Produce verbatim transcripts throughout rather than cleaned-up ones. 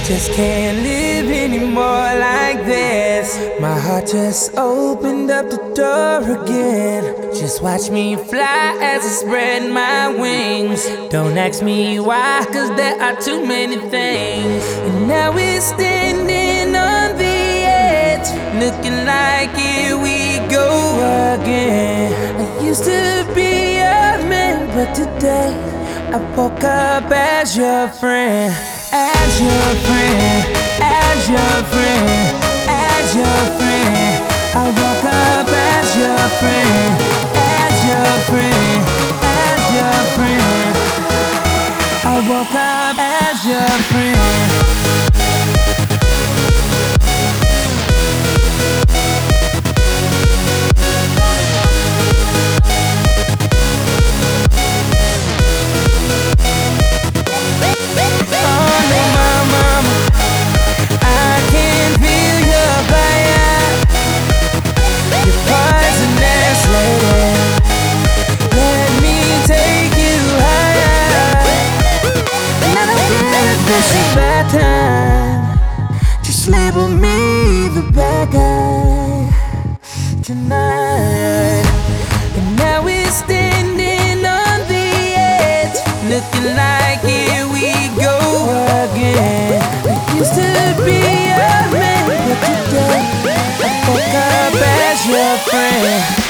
Just can't live anymore like this. My heart just opened up the door again. Just watch me fly as I spread my wings. Don't ask me why, cause there are too many things. And now we're standing on the edge, looking like here we go again. I used to be a man, but today I woke up as your friend. As your friend, as your friend, as your friend. I woke up as your friend, as your friend, as your friend. I woke up as your friend. This is bad time. Just label me the bad guy tonight. And now we're standing on the edge, looking like here we go again. I used to be a man, but today I woke up as your friend.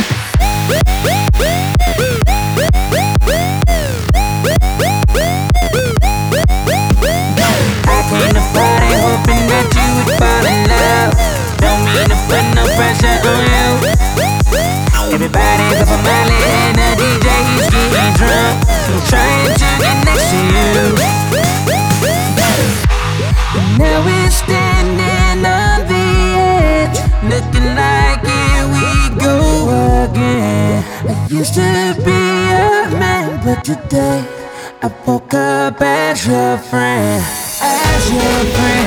Came to party hoping that you would fall in love. Don't mean to put no pressure on you. Everybody's up on my lid and the D J he's getting drunk. I'm trying to get next to you. And now we're standing on the edge, looking like here we go again. I used to be a man, but today I woke up as your friend. As your friend.